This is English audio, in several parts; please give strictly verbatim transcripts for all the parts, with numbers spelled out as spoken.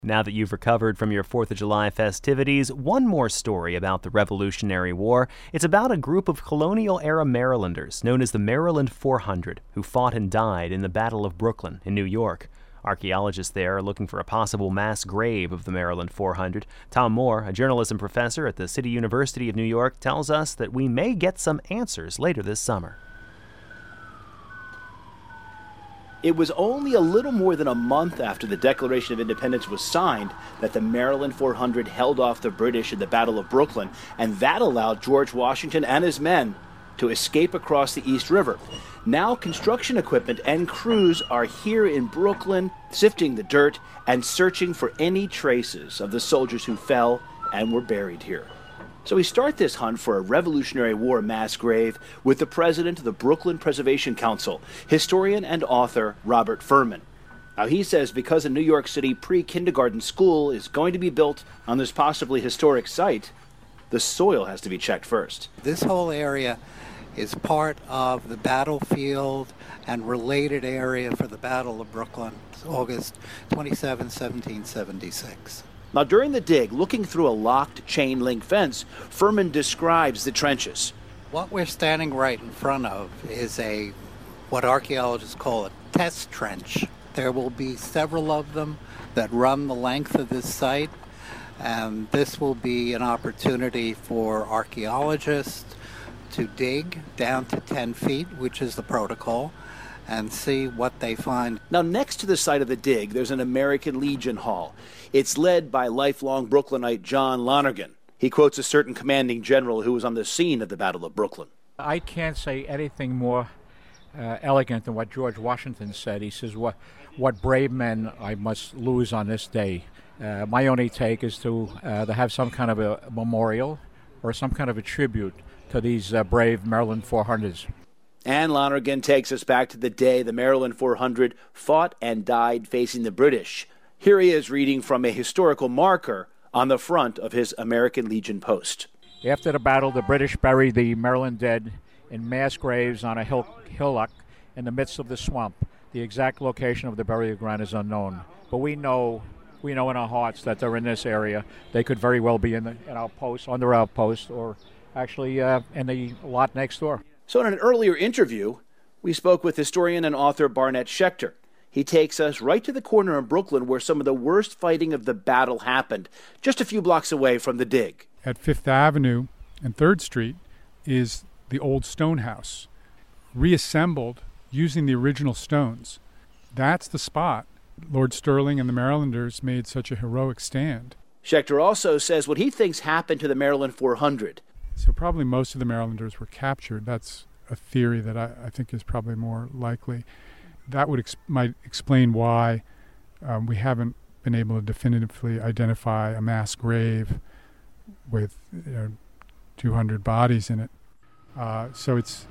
Now that you've recovered from your fourth of July festivities, one more story about the Revolutionary War. It's about a group of colonial-era Marylanders known as the Maryland four hundred who fought and died in the Battle of Brooklyn in New York. Archaeologists there are looking for a possible mass grave of the Maryland four hundred. Tom Moore, a journalism professor at the City University of New York, tells us that we may get some answers later this summer. It was only a little more than a month after the Declaration of Independence was signed that the Maryland four hundred held off the British in the Battle of Brooklyn, and that allowed George Washington and his men to escape across the East River. Now construction equipment and crews are here in Brooklyn, sifting the dirt and searching for any traces of the soldiers who fell and were buried here. So we start this hunt for a Revolutionary War mass grave with the president of the Brooklyn Preservation Council, historian and author Robert Furman. Now he says because a New York City pre-kindergarten school is going to be built on this possibly historic site, the soil has to be checked first. This whole area is part of the battlefield and related area for the Battle of Brooklyn, August twenty-seventh, seventeen seventy-six. Now, during the dig, looking through a locked chain-link fence, Furman describes the trenches. What we're standing right in front of is a, what archaeologists call a test trench. There will be several of them that run the length of this site, and this will be an opportunity for archaeologists to dig down to ten feet, which is the protocol, and see what they find. Now, next to the site of the dig, there's an American Legion Hall. It's led by lifelong Brooklynite John Lonergan. He quotes a certain commanding general who was on the scene at the Battle of Brooklyn. I can't say anything more uh, elegant than what George Washington said. He says, what, what brave men I must lose on this day. Uh, my only take is to, uh, to have some kind of a memorial or some kind of a tribute to these uh, brave Maryland four hundreds. And Lonergan takes us back to the day the Maryland four hundred fought and died facing the British. Here he is reading from a historical marker on the front of his American Legion post. After the battle, the British buried the Maryland dead in mass graves on a hill, hillock in the midst of the swamp. The exact location of the burial ground is unknown, but we know we know in our hearts that they're in this area. They could very well be in, the, in our post, under our post, or actually uh, in the lot next door. So in an earlier interview, we spoke with historian and author Barnett Schechter. He takes us right to the corner in Brooklyn where some of the worst fighting of the battle happened, just a few blocks away from the dig. At Fifth Avenue and third Street is the old stone house, reassembled using the original stones. That's the spot Lord Stirling and the Marylanders made such a heroic stand. Schechter also says what he thinks happened to the Maryland four hundred. So probably most of the Marylanders were captured. That's a theory that I, I think is probably more likely. That would ex- might explain why um, we haven't been able to definitively identify a mass grave with you know, two hundred bodies in it. Uh, so it's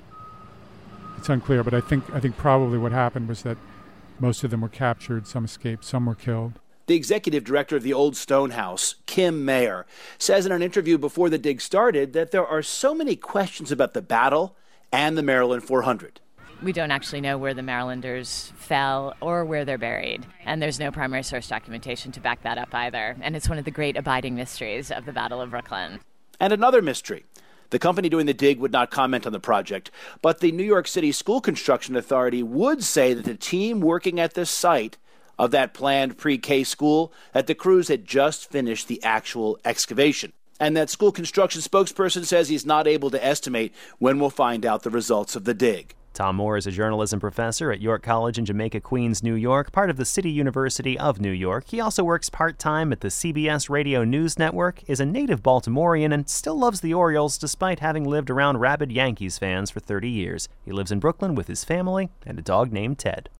it's unclear. But I think I think probably what happened was that most of them were captured, some escaped, some were killed. The executive director of the Old Stone House, Kim Mayer, says in an interview before the dig started that there are so many questions about the battle and the Maryland four hundred. We don't actually know where the Marylanders fell or where they're buried, and there's no primary source documentation to back that up either. And it's one of the great abiding mysteries of the Battle of Brooklyn. And another mystery. The company doing the dig would not comment on the project, but the New York City School Construction Authority would say that the team working at this site of that planned pre-K school, that the crews had just finished the actual excavation. And that school construction spokesperson says he's not able to estimate when we'll find out the results of the dig. Tom Moore is a journalism professor at York College in Jamaica, Queens, New York, part of the City University of New York. He also works part-time at the C B S Radio News Network, is a native Baltimorean, and still loves the Orioles despite having lived around rabid Yankees fans for thirty years. He lives in Brooklyn with his family and a dog named Ted.